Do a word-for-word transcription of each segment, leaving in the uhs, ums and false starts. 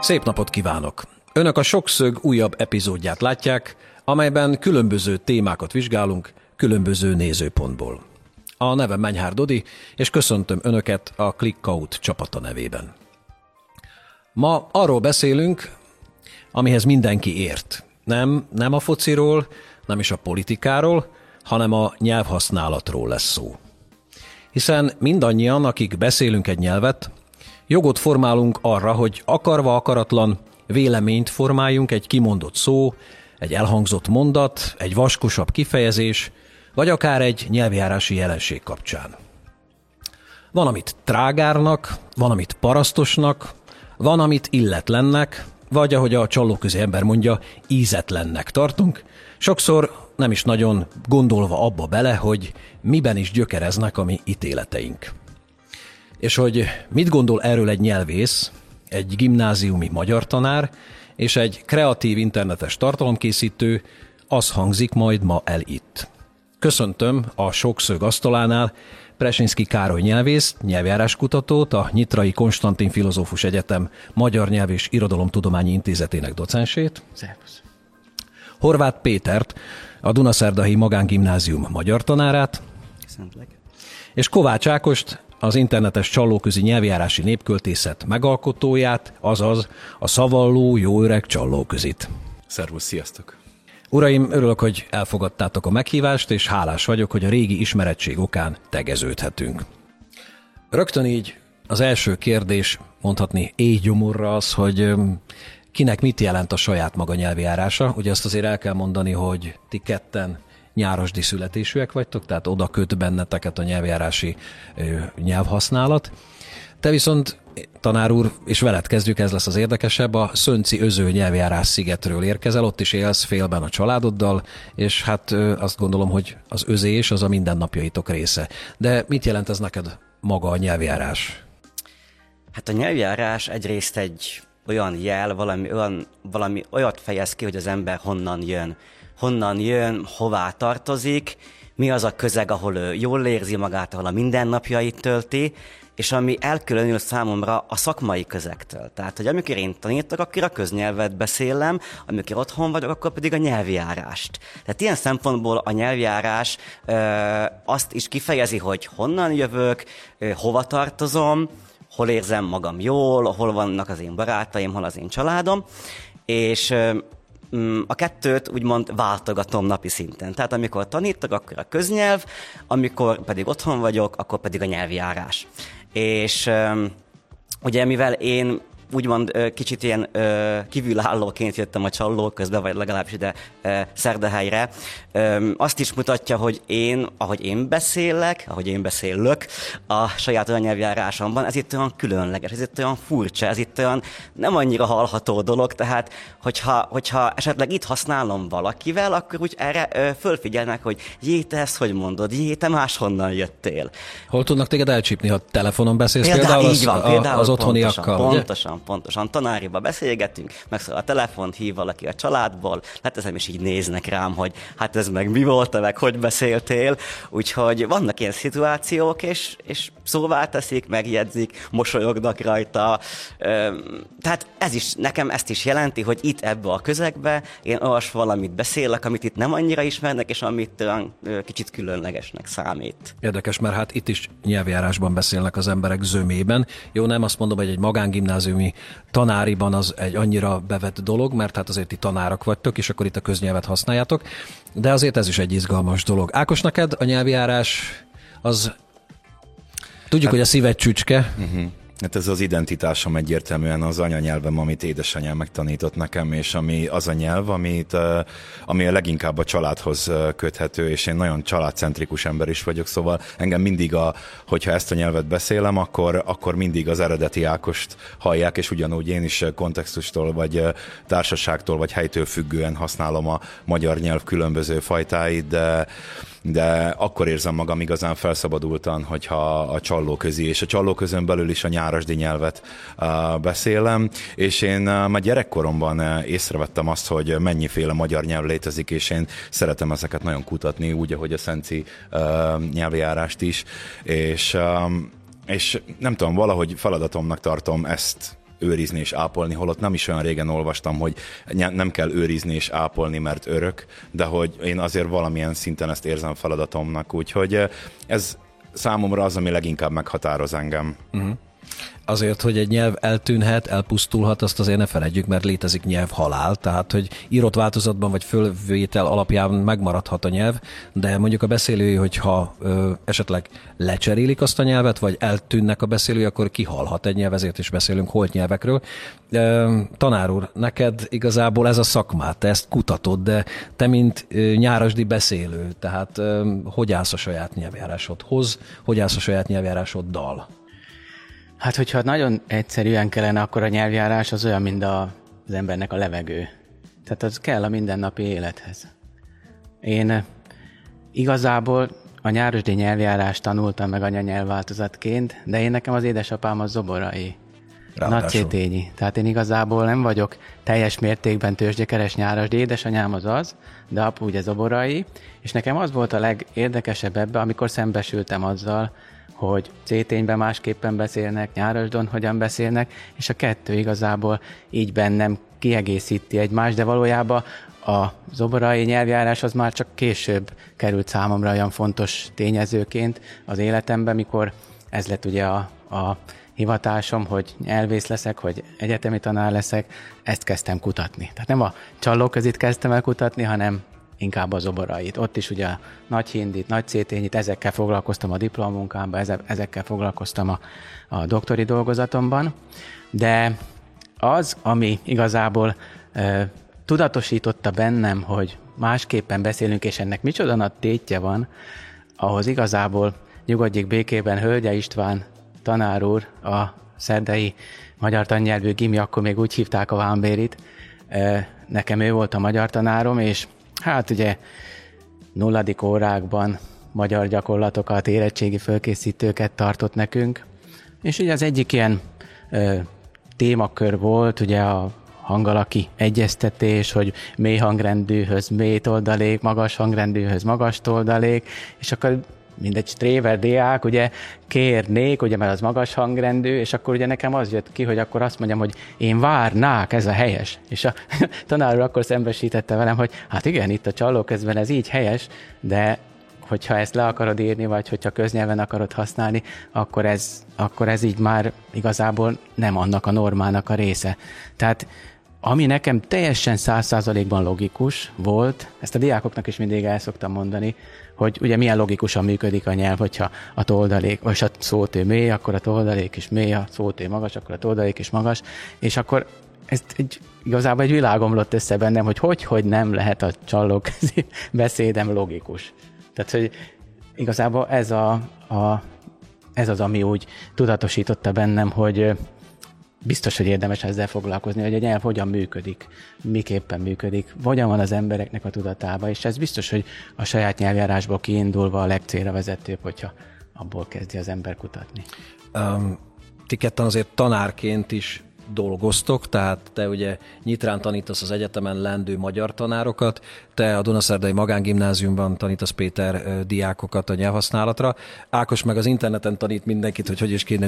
Szép napot kívánok! Önök a Sokszög újabb epizódját látják, amelyben különböző témákat vizsgálunk különböző nézőpontból. A nevem Menyhár Dodi, és köszöntöm Önöket a ClickOut csapata nevében. Ma arról beszélünk, amihez mindenki ért. Nem, nem a fociról, nem is a politikáról, hanem a nyelvhasználatról lesz szó. Hiszen mindannyian, akik beszélünk egy nyelvet, jogot formálunk arra, hogy akarva akaratlan véleményt formáljunk egy kimondott szó, egy elhangzott mondat, egy vaskosabb kifejezés, vagy akár egy nyelvjárási jelenség kapcsán. Van, amit trágárnak, van, amit parasztosnak, van, amit illetlennek, vagy ahogy a csallóközi ember mondja, ízetlennek tartunk, sokszor nem is nagyon gondolva abba bele, hogy miben is gyökereznek a mi ítéleteink. És hogy mit gondol erről egy nyelvész, egy gimnáziumi magyar tanár és egy kreatív internetes tartalomkészítő, az hangzik majd ma el itt. Köszöntöm a Sokszög asztalánál Presinszky Károly nyelvészt, nyelvjáráskutatót, a Nyitrai Konstantin Filozófus Egyetem Magyar Nyelv és Irodalomtudományi Intézetének docensét. Szervusz. Horváth Pétert, a Dunaszerdahelyi Magángimnázium magyar tanárát. Köszöntlek. És Kovács Ákost, az internetes csallóközi nyelvjárási népköltészet megalkotóját, azaz a szavalló jó öreg csallóközit. Szervusz, sziasztok! Uraim, örülök, hogy elfogadtátok a meghívást, és hálás vagyok, hogy a régi ismerettség okán tegeződhetünk. Rögtön így az első kérdés, mondhatni éjgyomorra az, hogy kinek mit jelent a saját maga nyelvjárása. Ugye azt azért el kell mondani, hogy ti ketten nyárasdi születésűek vagytok, tehát oda köt benneteket a nyelvjárási ö, nyelvhasználat. Te viszont, tanár úr, és veled kezdjük, ez lesz az érdekesebb, a Szönci Öző nyelvjárás szigetről érkezel, ott is élsz félben a családoddal, és hát ö, azt gondolom, hogy az özés az a mindennapjaitok része. De mit jelent ez neked maga a nyelvjárás? Hát a nyelvjárás egyrészt egy olyan jel, valami, olyan, valami olyat fejez ki, hogy az ember honnan jön. Honnan jön, hová tartozik, mi az a közeg, ahol ő jól érzi magát, ahol a mindennapjait tölti, és ami elkülönül számomra a szakmai közegtől. Tehát, hogy amikor én tanítok, akkor a köznyelvet beszélem, amikor otthon vagyok, akkor pedig a nyelvjárást. Tehát ilyen szempontból a nyelvjárás ö, azt is kifejezi, hogy honnan jövök, ö, hova tartozom, hol érzem magam jól, hol vannak az én barátaim, hol az én családom, és ö, a kettőt úgymond váltogatom napi szinten. Tehát amikor tanítok, akkor a köznyelv, amikor pedig otthon vagyok, akkor pedig a nyelvjárás. És ugye mivel én úgymond kicsit ilyen kívülállóként jöttem a Csallóközbe, vagy legalábbis ide Szerdahelyre, azt is mutatja, hogy én, ahogy én beszélek, ahogy én beszélök a saját anyanyelvjárásomban, ez itt olyan különleges, ez itt olyan furcsa, ez itt olyan nem annyira hallható dolog, tehát hogyha, hogyha esetleg itt használom valakivel, akkor úgy erre fölfigyelnek, hogy jé, te ezt hogy mondod, jé, te máshonnan jöttél. Hol tudnak téged elcsípni, ha telefonon beszélsz például, például, így van, az, például az otthoniakkal? Pontosan, pontosan. Pontosan, tanáriba beszélgetünk, megszól a telefont, hív valaki a családból, hát ezen is így néznek rám, hogy hát ez meg mi volt, meg hogy beszéltél, úgyhogy vannak ilyen szituációk, és, és szóvá teszik, megjegyzik, mosolyognak rajta, tehát ez is, nekem ezt is jelenti, hogy itt ebbe a közegbe én olyas valamit beszélek, amit itt nem annyira ismernek, és amit olyan kicsit különlegesnek számít. Érdekes, mert hát itt is nyelvjárásban beszélnek az emberek zömében. Jó, nem azt mondom, hogy egy magángimnáziumi tanáriban az egy annyira bevett dolog, mert hát azért ti tanárok vagytok, és akkor itt a köznyelvet használjátok, de azért ez is egy izgalmas dolog. Ákos, neked a nyelvjárás az, tudjuk, hát, hogy a szíved csücske. Uh-huh. Hát ez az identitásom egyértelműen az anyanyelvem, amit édesanyám megtanított nekem, és ami az a nyelv, amit, ami a leginkább a családhoz köthető, és én nagyon családcentrikus ember is vagyok, szóval engem mindig, a, hogyha ezt a nyelvet beszélem, akkor, akkor mindig az eredeti Ákost hallják, és ugyanúgy én is kontextustól, vagy társaságtól, vagy helytől függően használom a magyar nyelv különböző fajtáit, de de akkor érzem magam igazán felszabadultan, hogyha a csallóközi, és a csallóközön belül is a nyárasdi nyelvet uh, beszélem, és én uh, már gyerekkoromban uh, észrevettem azt, hogy mennyiféle magyar nyelv létezik, és én szeretem ezeket nagyon kutatni, úgy, ahogy a szenci uh, nyelvjárást is, és, um, és nem tudom, valahogy feladatomnak tartom ezt őrizni és ápolni, holott nem is olyan régen olvastam, hogy nem kell őrizni és ápolni, mert örök, de hogy én azért valamilyen szinten ezt érzem feladatomnak, úgyhogy ez számomra az, ami leginkább meghatároz engem. Uh-huh. Azért, hogy egy nyelv eltűnhet, elpusztulhat, azt azért ne feledjük, mert létezik nyelvhalál, tehát, hogy írott változatban vagy fölvétel alapján megmaradhat a nyelv, de mondjuk a beszélői, hogyha ö, esetleg lecserélik azt a nyelvet, vagy eltűnnek a beszélői, akkor kihalhat egy nyelv, ezért is beszélünk holt nyelvekről. Ö, tanár úr, neked igazából ez a szakmát, te ezt kutatod, de te, mint ö, nyárasdi beszélő, tehát ö, hogy állsz a saját nyelvjárásodhoz, hogy állsz a saját nyelvjárásoddal? Hát, hogyha nagyon egyszerűen kellene, akkor a nyelvjárás az olyan, mint a, az embernek a levegő. Tehát az kell a mindennapi élethez. Én igazából a nyárosdi nyelvjárást tanultam meg anyanyelvváltozatként, de én nekem az édesapám az zoborai. Nagyszétényi. Tehát én igazából nem vagyok teljes mértékben tőzsdékeres nyárasdi, édesanyám az az, de apu ugye zoborai, és nekem az volt a legérdekesebb ebbe, amikor szembesültem azzal, hogy Szétényben másképpen beszélnek, Nyárasdon hogyan beszélnek, és a kettő igazából így bennem kiegészíti egymást, de valójában a zoborai nyelvjárás az már csak később került számomra olyan fontos tényezőként az életemben, mikor ez lett ugye a, a hivatásom, hogy nyelvész leszek, hogy egyetemi tanár leszek, ezt kezdtem kutatni. Tehát nem a Csallóközit kezdtem el kutatni, hanem inkább a zoborait. Ott is ugye nagy hindit, nagy szétényit, ezekkel foglalkoztam a diplomunkámban, ezekkel foglalkoztam a, a doktori dolgozatomban, de az, ami igazából e, tudatosította bennem, hogy másképpen beszélünk, és ennek micsoda nagy tétje van, ahhoz igazából nyugodjék békében Hölgye István tanár úr, a szerdai magyar tannyelvű gimi, akkor még úgy hívták a Vámbérit, e, nekem ő volt a magyar tanárom, és hát ugye nulladik órákban magyar gyakorlatokat, érettségi fölkészítőket tartott nekünk, és ugye az egyik ilyen ö, témakör volt ugye a hangalaki egyeztetés, hogy mély hangrendűhöz mély toldalék, magas hangrendűhöz magas toldalék, és akkor mindegy stréver diák, ugye kérnék, ugye, mert az magas hangrendű, és akkor ugye nekem az jött ki, hogy akkor azt mondjam, hogy én várnák, ez a helyes. És a tanár úr akkor szembesítette velem, hogy hát igen, itt a Csallóközben ez így helyes, de hogyha ezt le akarod írni, vagy hogyha köznyelven akarod használni, akkor ez, akkor ez így már igazából nem annak a normának a része. Tehát ami nekem teljesen száz százalékban logikus volt, ezt a diákoknak is mindig el szoktam mondani, hogy ugye milyen logikusan működik a nyelv, hogyha a toldalék, vagy a szótő mély, akkor a toldalék is mély, a szótő magas, akkor a toldalék is magas, és akkor ez egy, igazából egy világ omlott össze bennem, hogy hogy, hogy nem lehet a Csallóközi beszédem logikus. Tehát, hogy igazából ez, a, a, ez az, ami úgy tudatosította bennem, hogy biztos, hogy érdemes ezzel foglalkozni, hogy a nyelv hogyan működik, miképpen működik, hogyan van az embereknek a tudatában, és ez biztos, hogy a saját nyelvjárásból kiindulva a legcélra vezetőbb, hogyha abból kezdi az ember kutatni. Um, ti ketten azért tanárként is dolgoztok, tehát te ugye Nyitrán tanítasz az egyetemen lendő magyar tanárokat, te a Dunaszerdai Magángimnáziumban tanítasz Péter diákokat a nyelvhasználatra, Ákos meg az interneten tanít mindenkit, hogy hogy is kéne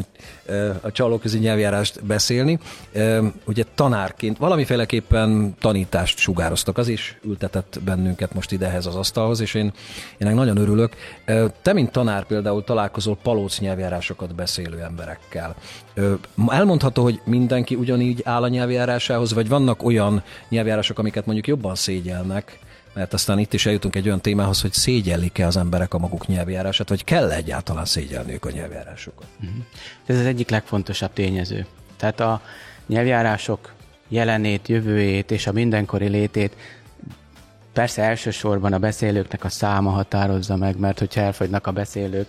a Csallóközi nyelvjárást beszélni. Ugye tanárként valamiféleképpen tanítást sugároztok, az is ültetett bennünket most idehez az asztalhoz, és én ennek nagyon örülök. Te, mint tanár például találkozol palóc nyelvjárásokat beszélő emberekkel. Elmondható, hogy mindenki ugyanígy áll a nyelvjárásához, vagy vannak olyan nyelvjárások, amiket mondjuk jobban szégyelnek, mert aztán itt is eljutunk egy olyan témához, hogy szégyellik-e az emberek a maguk nyelvjárását, vagy kell egyáltalán szégyelniük a nyelvjárásokat? Ez az egyik legfontosabb tényező. Tehát a nyelvjárások jelenét, jövőjét és a mindenkori létét persze elsősorban a beszélőknek a száma határozza meg, mert hogyha elfogynak a beszélők,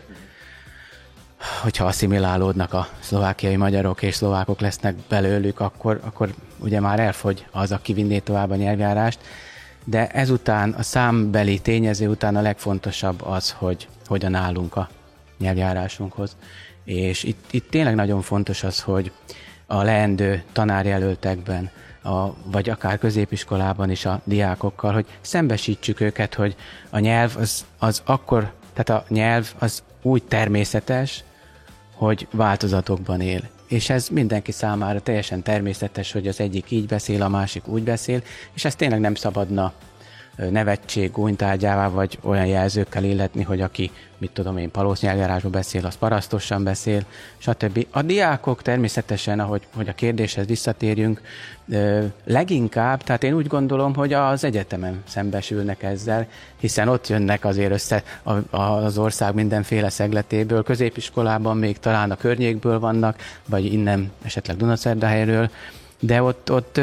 hogyha asszimilálódnak a szlovákiai magyarok és szlovákok lesznek belőlük, akkor, akkor ugye már elfogy az, aki vinné tovább a nyelvjárást. De ezután, a számbeli tényező után a legfontosabb az, hogy hogyan állunk a nyelvjárásunkhoz. És itt, itt tényleg nagyon fontos az, hogy a leendő tanárjelöltekben, a, vagy akár középiskolában is a diákokkal, hogy szembesítsük őket, hogy a nyelv az, az akkor, tehát a nyelv az úgy természetes, hogy változatokban él. és ez mindenki számára teljesen természetes, hogy az egyik így beszél, a másik úgy beszél, és ez tényleg nem szabadna nevetség gúnytárgyává, vagy olyan jelzőkkel illetni, hogy aki, mit tudom én, palóc nyelvjárásban beszél, az parasztosan beszél, stb. A diákok természetesen, ahogy hogy a kérdéshez visszatérjünk, leginkább, tehát én úgy gondolom, hogy az egyetemen szembesülnek ezzel, hiszen ott jönnek azért össze az ország mindenféle szegletéből, középiskolában még talán a környékből vannak, vagy innen esetleg Dunaszerdahelyről, de ott, ott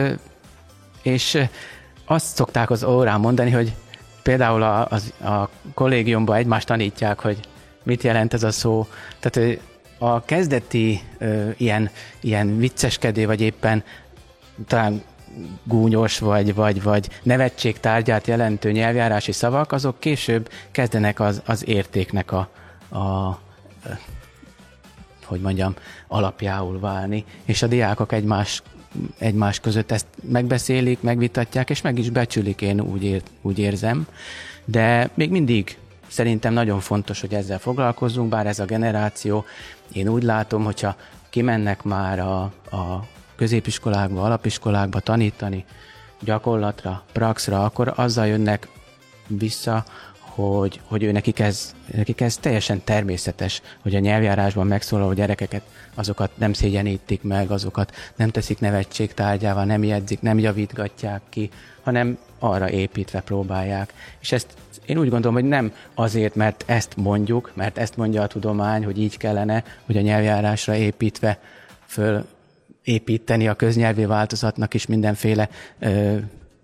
és azt szokták az órán mondani, hogy például a, a, a kollégiumban egymást tanítják, hogy mit jelent ez a szó. Tehát a kezdeti ö, ilyen, ilyen vicceskedő, vagy éppen talán gúnyos, vagy, vagy, vagy nevetség tárgyát jelentő nyelvjárási szavak, azok később kezdenek az, az értéknek a, a hogy mondjam, alapjául válni, és a diákok egymás egymás között ezt megbeszélik, megvitatják, és meg is becsülik, én úgy, ér, úgy érzem. De még mindig szerintem nagyon fontos, hogy ezzel foglalkozzunk, bár ez a generáció, én úgy látom, hogyha kimennek már a, a középiskolákba, alapiskolákba tanítani, gyakorlatra, praxra, akkor azzal jönnek vissza, hogy, hogy ő nekik ez, nekik ez teljesen természetes, hogy a nyelvjárásban megszólaló gyerekeket, azokat nem szégyenítik meg, azokat nem teszik nevetség tárgyává, nem jegyzik, nem javítgatják ki, hanem arra építve próbálják. És ezt én úgy gondolom, hogy nem azért, mert ezt mondjuk, mert ezt mondja a tudomány, hogy így kellene, hogy a nyelvjárásra építve föl építeni a köznyelvi változatnak is mindenféle ö,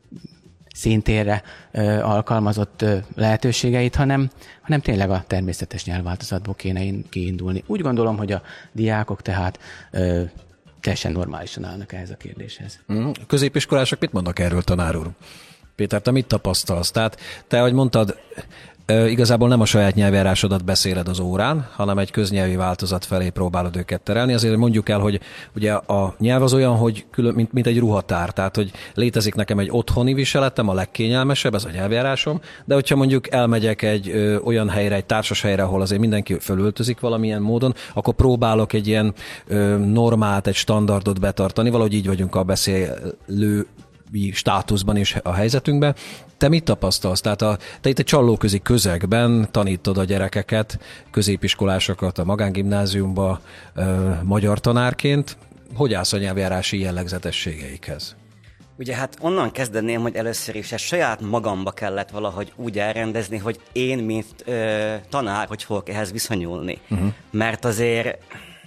szintérre ö, alkalmazott ö, lehetőségeit, hanem, hanem tényleg a természetes nyelvváltozatból kéne kiindulni. Úgy gondolom, hogy a diákok tehát ö, teljesen normálisan állnak ehhez a kérdéshez. Mm. Középiskolások mit mondnak erről, tanár úr? Péter, te mit tapasztalsz? Tehát te, ahogy mondtad, igazából nem a saját nyelvjárásodat beszéled az órán, hanem egy köznyelvi változat felé próbálod őket terelni. Azért mondjuk el, hogy ugye a nyelv az olyan, hogy külön, mint, mint egy ruhatár, tehát hogy létezik nekem egy otthoni viseletem, a legkényelmesebb, ez a nyelvjárásom, de hogyha mondjuk elmegyek egy ö, olyan helyre, egy társas helyre, ahol azért mindenki fölöltözik valamilyen módon, akkor próbálok egy ilyen ö, normát, egy standardot betartani, valahogy így vagyunk a beszélő státuszban és a helyzetünkben. Te mit tapasztalsz? Tehát a, te itt egy csallóközi közegben tanítod a gyerekeket, középiskolásokat a magángimnáziumba ö, magyar tanárként. Hogy állsz a nyelvjárási jellegzetességeikhez? Ugye hát onnan kezdeném, hogy először is ezt saját magamba kellett valahogy úgy elrendezni, hogy én, mint ö, tanár, hogy fogok ehhez viszonyulni. Uh-huh. Mert azért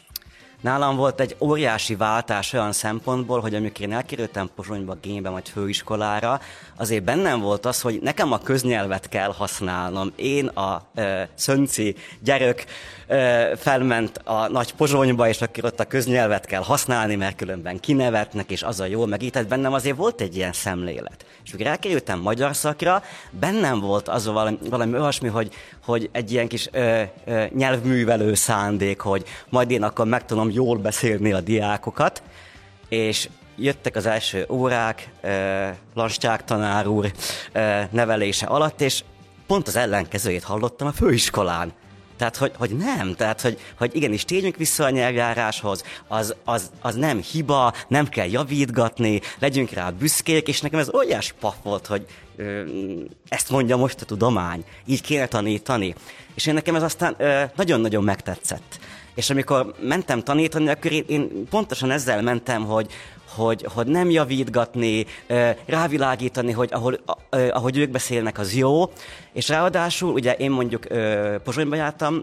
nálam volt egy óriási váltás olyan szempontból, hogy amikor én elkerültem Pozsonyba, Génybe, majd főiskolára, azért bennem volt az, hogy nekem a köznyelvet kell használnom. Én a ö, szönci gyerek ö, felment a nagy Pozsonyba, és akkor ott a köznyelvet kell használni, mert különben kinevetnek, és az a jó, meg így. Tehát bennem azért volt egy ilyen szemlélet. És amikor elkerültem magyar szakra, bennem volt az valami, valami olyasmi, hogy, hogy egy ilyen kis ö, ö, nyelvművelő szándék, hogy majd én akkor meg tudom jól beszélni a diákokat, és jöttek az első órák, uh, Lanstyák tanár úr uh, nevelése alatt, és pont az ellenkezőjét hallottam a főiskolán. Tehát, hogy, hogy nem, tehát, hogy, hogy igenis térjünk vissza a nyelvjáráshoz, az, az, az nem hiba, nem kell javítgatni, legyünk rá büszkék, és nekem ez óriási paf volt, hogy ö, ezt mondja most a tudomány, így kéne tanítani. És én nekem ez aztán ö, nagyon-nagyon megtetszett. És amikor mentem tanítani, akkor én, én pontosan ezzel mentem, hogy, hogy, hogy nem javítgatni, rávilágítani, hogy ahol, ahogy ők beszélnek, az jó, és ráadásul, ugye én mondjuk Pozsonyba jártam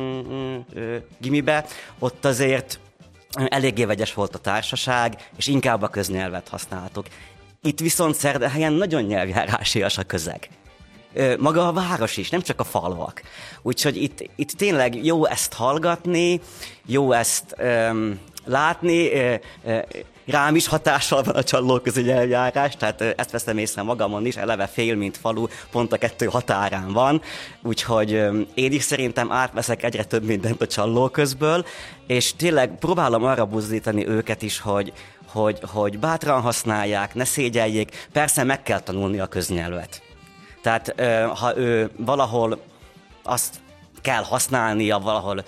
gimibe, ott azért eléggé vegyes volt a társaság, és inkább a köznyelvet használtuk. Itt viszont Szerdahelyen nagyon nyelvjárásias a közeg. Maga a város is, nem csak a falvak. Úgyhogy itt, itt tényleg jó ezt hallgatni, jó ezt um, látni, uh, uh, rám is hatással van a csallóközi nyelvjárás, tehát uh, ezt veszem észre magamon is, eleve fél, mint falu, pont a kettő határán van, úgyhogy um, én is szerintem átveszek egyre több mindent a csallóközből, és tényleg próbálom arra buzdítani őket is, hogy, hogy, hogy bátran használják, ne szégyeljék, persze meg kell tanulni a köznyelvet. Tehát ha ő valahol azt kell használnia, valahol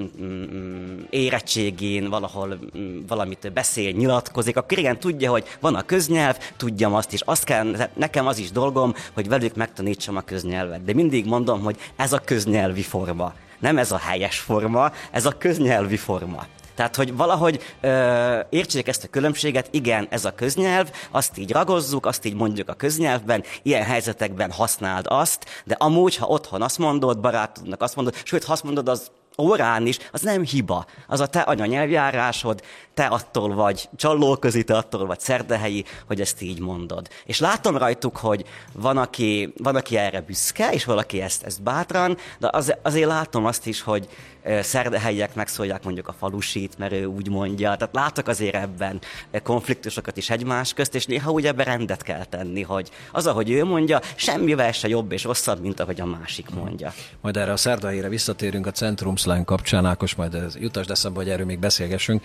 um, érettségén, valahol um, valamit beszél, nyilatkozik, akkor igen, tudja, hogy van a köznyelv, tudjam azt is. Azt kell, nekem az is dolgom, hogy velük megtanítsam a köznyelvet. De mindig mondom, hogy ez a köznyelvi forma. Nem ez a helyes forma, ez a köznyelvi forma. Tehát, hogy valahogy ö, értsék ezt a különbséget, igen, ez a köznyelv, azt így ragozzuk, azt így mondjuk a köznyelvben, ilyen helyzetekben használd azt, de amúgy, ha otthon azt mondod, barátodnak azt mondod, sőt, ha azt mondod az órán is, az nem hiba. Az a te anyanyelvjárásod, te attól vagy Csallóközi, te attól vagy szerdahelyi, hogy ezt így mondod. És látom rajtuk, hogy van, aki, van, aki erre büszke, és valaki ezt, ezt bátran, de az, azért látom azt is, hogy szerdahelyiek megszólják mondjuk a falusit, mert ő úgy mondja. Tehát látok azért ebben konfliktusokat is egymás közt, és néha úgy ebben rendet kell tenni, hogy az, ahogy ő mondja, semmivel se jobb és rosszabb, mint ahogy a másik mondja. Majd erre a szerdahelyre visszatérünk a Centrum Slang kapcsán, Ákos, majd jutasd eszembe, hogy erről még beszélgessünk.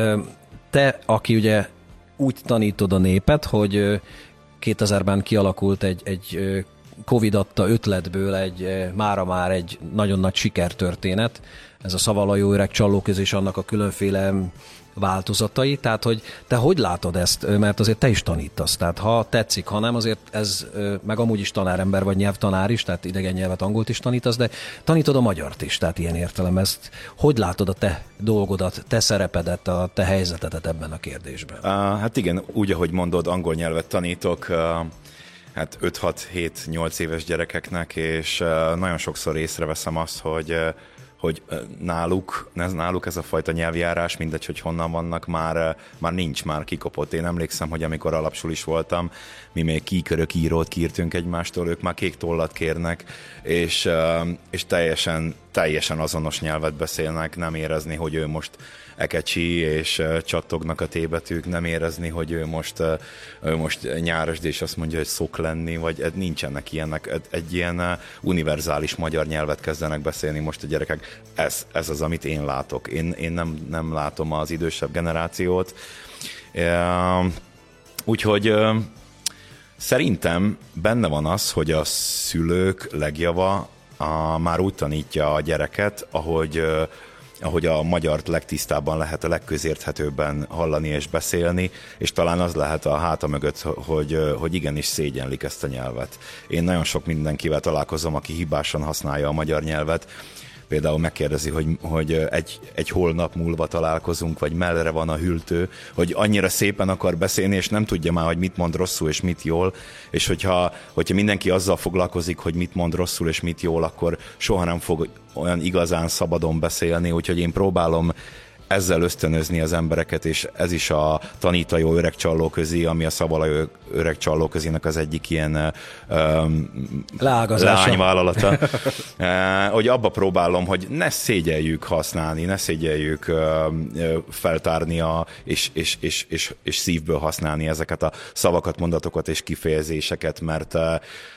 Te, aki ugye úgy tanítod a népet, hogy kétezerben kialakult egy, egy Covid adta ötletből egy mára már egy nagyon nagy sikertörténet, ez a Szavalajó Öreg Csallóközi és annak a különféle változatai, tehát hogy te hogy látod ezt, mert azért te is tanítasz, tehát ha tetszik, ha nem, azért ez, meg amúgy is tanárember vagy nyelvtanár is, tehát idegen nyelvet, angolt is tanítasz, de tanítod a magyart is, tehát ilyen értelem ezt. Hogy látod a te dolgodat, te szerepedet, a te helyzetedet ebben a kérdésben? Uh, hát igen, úgy, ahogy mondod, angol nyelvet tanítok, uh... hát öt hat hét nyolc éves gyerekeknek, és nagyon sokszor észreveszem azt, hogy, hogy náluk, náluk ez a fajta nyelvjárás, mindegy, hogy honnan vannak, már, már nincs, már kikopott. Én emlékszem, hogy amikor alapsulis voltam, mi még kíkörök írót kírtünk egymástól, ők már kék tollat kérnek, és, és teljesen, teljesen azonos nyelvet beszélnek, nem érezni, hogy ő most ekecsi, és csattognak a T-betűk, nem érezni, hogy ő most, ő most nyárasd, és azt mondja, hogy szok lenni, vagy nincsenek ilyenek. Egy ilyen univerzális magyar nyelvet kezdenek beszélni most a gyerekek. Ez, ez az, amit én látok. Én, én nem, nem látom az idősebb generációt. Úgyhogy szerintem benne van az, hogy a szülők legjava a, már úgy tanítja a gyereket, ahogy ahogy a magyart legtisztábban lehet, a legközérthetőbben hallani és beszélni, és talán az lehet a háta mögött, hogy, hogy igenis szégyenlik ezt a nyelvet. Én nagyon sok mindenkivel találkozom, aki hibásan használja a magyar nyelvet, például megkérdezi, hogy, hogy egy, egy holnap múlva találkozunk, vagy mellre van a hűltő, hogy annyira szépen akar beszélni, és nem tudja már, hogy mit mond rosszul és mit jól, és hogyha, hogyha mindenki azzal foglalkozik, hogy mit mond rosszul és mit jól, akkor soha nem fog olyan igazán szabadon beszélni, úgyhogy én próbálom ezzel ösztönözni az embereket, és ez is a Tanítajó Öreg Csallóközi, ami a Szavalajó Öreg Csallóközinek az egyik ilyen um, lányvállalata, uh, hogy abba próbálom, hogy ne szégyeljük használni, ne szégyeljük uh, feltárni a, és, és, és, és, és szívből használni ezeket a szavakat, mondatokat és kifejezéseket, mert, uh,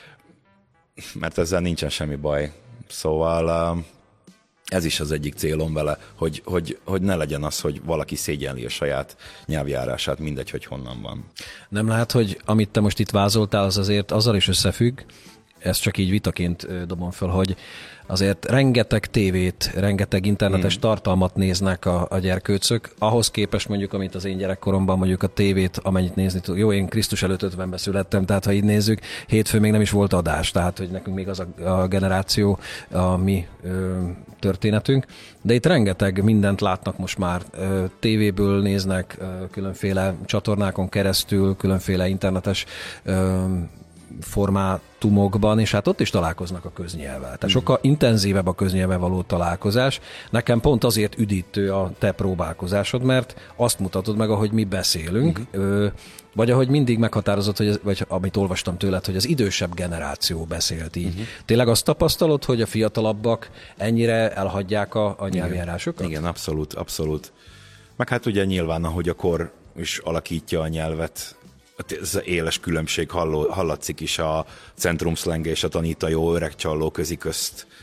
mert ezzel nincsen semmi baj. Szóval uh, ez is az egyik célom vele, hogy, hogy, hogy ne legyen az, hogy valaki szégyenli a saját nyelvjárását, mindegy, hogy honnan van. Nem lehet, hogy amit te most itt vázoltál, az azért azzal is összefügg, ezt csak így vitaként dobom föl, hogy azért rengeteg tévét, rengeteg internetes hmm. tartalmat néznek a, a gyerkőcök, ahhoz képest mondjuk, amit az én gyerekkoromban mondjuk a tévét, amennyit nézni tud. Jó, én Krisztus előtt ötvenben születtem, tehát ha így nézzük, hétfőn még nem is volt adás, tehát hogy nekünk még az a, a generáció a mi ö, történetünk. De itt rengeteg mindent látnak most már, ö, tévéből néznek, ö, különféle csatornákon keresztül, különféle internetes ö, formátumokban, és hát ott is találkoznak a köznyelvvel. Tehát sokkal intenzívebb a köznyelvvel való találkozás. Nekem pont azért üdítő a te próbálkozásod, mert azt mutatod meg, ahogy mi beszélünk, uh-huh. vagy ahogy mindig meghatározott, hogy, vagy amit olvastam tőled, hogy az idősebb generáció beszélt így. Uh-huh. Tényleg azt tapasztalod, hogy a fiatalabbak ennyire elhagyják a, a nyelvjárásokat? Igen, abszolút, abszolút. Meg hát ugye nyilván, ahogy a kor is alakítja a nyelvet, ez az éles különbség halló, hallatszik is a Centrum Slang és a Tanítajó Öreg Csallóközi közt,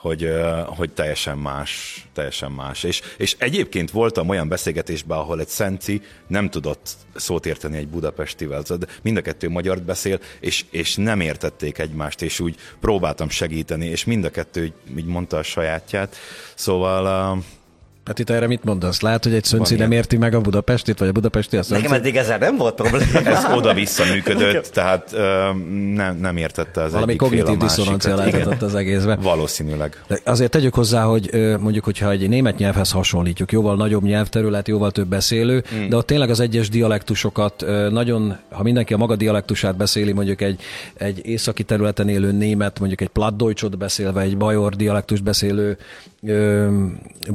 hogy, hogy teljesen más, teljesen más. És, és egyébként voltam olyan beszélgetésben, ahol egy szenci nem tudott szót érteni egy budapestivel, de mind a kettő magyart beszél, és, és nem értették egymást, és úgy próbáltam segíteni, és mind a kettő így, így mondta a sajátját. Szóval... Hát itt erre mit mondasz? Lehet, hogy egy szönci nem érti meg a budapestit, vagy a budapesti a szöncit? Nekem eddig ezzel nem volt probléma. Ez oda-vissza működött, tehát ö, nem, nem értette az valami egyik fél a kognitív diszonancia lehetett az egészben. Valószínűleg. De azért tegyük hozzá, hogy mondjuk, hogyha egy német nyelvhez hasonlítjuk, jóval nagyobb nyelvterület, jóval több beszélő, mm. de ott tényleg az egyes dialektusokat nagyon, ha mindenki a maga dialektusát beszéli, mondjuk egy, egy északi területen élő német, mondjuk egy Plattdeutschot beszélve, egy bajor dialektust beszélő ö,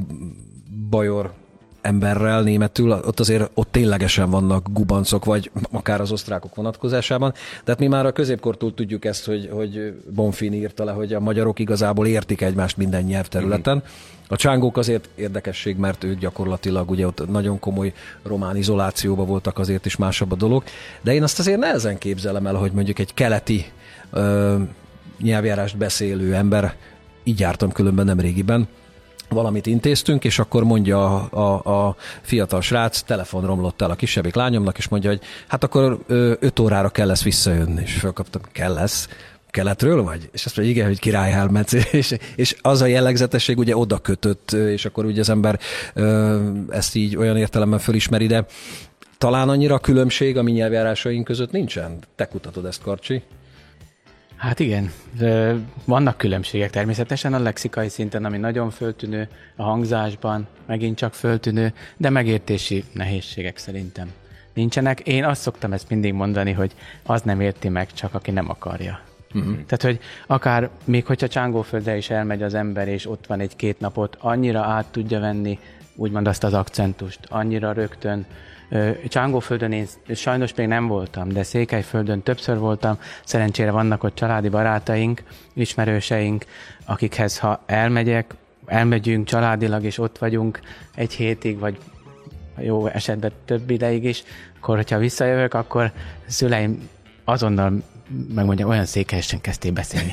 bajor emberrel németül, ott azért ott ténylegesen vannak gubancok, vagy akár az osztrákok vonatkozásában. Tehát mi már a középkortól tudjuk ezt, hogy, hogy Bonfin írta le, hogy a magyarok igazából értik egymást minden nyelvterületen. A csángók azért érdekesség, mert ők gyakorlatilag ugye ott nagyon komoly román izolációban voltak, azért is másabb a dolog. De én azt azért nehezen képzelem el, hogy mondjuk egy keleti ö, nyelvjárást beszélő ember, így jártam különben nemrégiben, valamit intéztünk, és akkor mondja a, a, a fiatal srác, telefon romlott el a kisebbik lányomnak, és mondja, hogy hát akkor öt órára kell lesz visszajönni, és felkaptam, kell lesz, keletről vagy? És azt mondja, igen, hogy királyhelmet, és, és az a jellegzetesség ugye oda kötött, és akkor ugye az ember ezt így olyan értelemben fölismeri, de talán annyira különbség a mi nyelvjárásaink között nincsen? Te kutatod ezt, Karcsi? Hát igen, vannak különbségek természetesen a lexikai szinten, ami nagyon föltűnő, a hangzásban megint csak föltűnő, de megértési nehézségek szerintem nincsenek. Én azt szoktam ezt mindig mondani, hogy az nem érti meg, csak aki nem akarja. Uh-huh. Tehát, hogy akár még hogyha Csángóföldre is elmegy az ember, és ott van egy-két napot, annyira át tudja venni úgymond azt az akcentust, annyira rögtön. Csángóföldön én sajnos még nem voltam, de Székelyföldön többször voltam. Szerencsére vannak ott családi barátaink, ismerőseink, akikhez ha elmegyek, elmegyünk családilag, és ott vagyunk egy hétig, vagy jó esetben több ideig is, akkor hogyha visszajövök, akkor szüleim azonnal megmondja, olyan székelyesen kezdték beszélni.